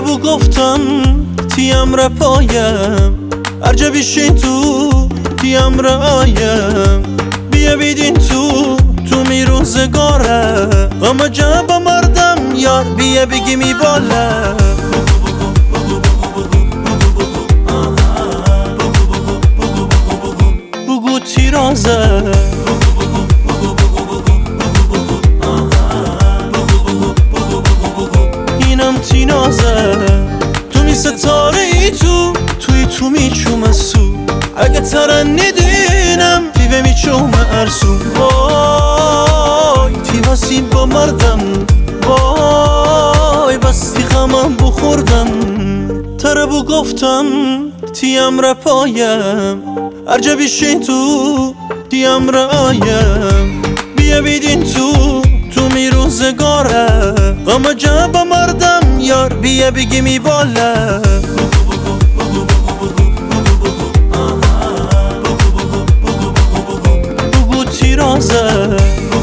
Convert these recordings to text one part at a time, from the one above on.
بو گفتم تیم را پایم هرجا بیشین تیم را آیم بیا بیدین تو می روزگاره اما جا با مردم یار بیا بگی می باله بگو تیرازه اینم تینازه تو می ستاره ای توی می چوم سو اگه ترنیدینم دیوه می چوم ارسو وای تیواسیم با مردم وای بستی غمم بخوردم تره بو گفتم تیم را پایم هرجا بیشین تیم را آیم بیا بیدین تو می روزگاره اما جا با مردم یار بیا بگی می باله بگو تیرازه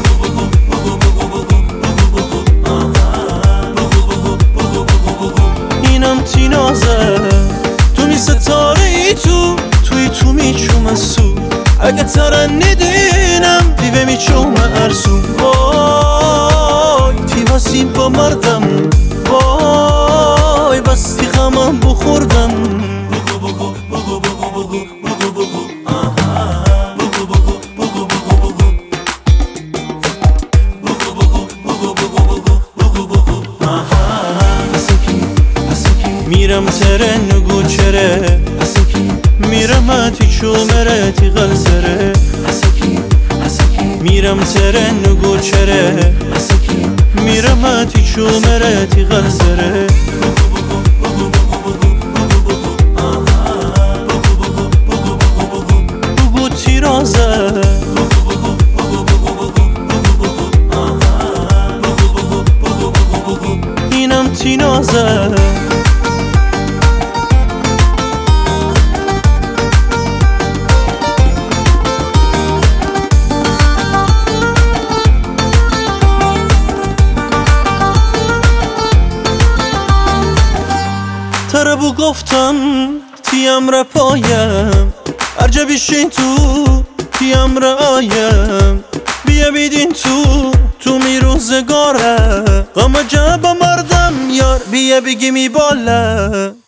اینم تینازه تو می ستاره ای تو می چوم سو اگه ترنیدینم دیوه می چوم ارسو وای تیواسیم با مردم وای بستی غمم بخوردم میرم ترن نگو چره میرم تی چومره تی غلزره میرم ترن نگو چره میرم تی چومره تی غلزره بگو تیرازه اینم تینازه تره بو گفتم تیم را پایم هرجا بیشین تیم را آیم بیا بیدین تو می روزگاره اما جا با مردم یار بیا بگی می باله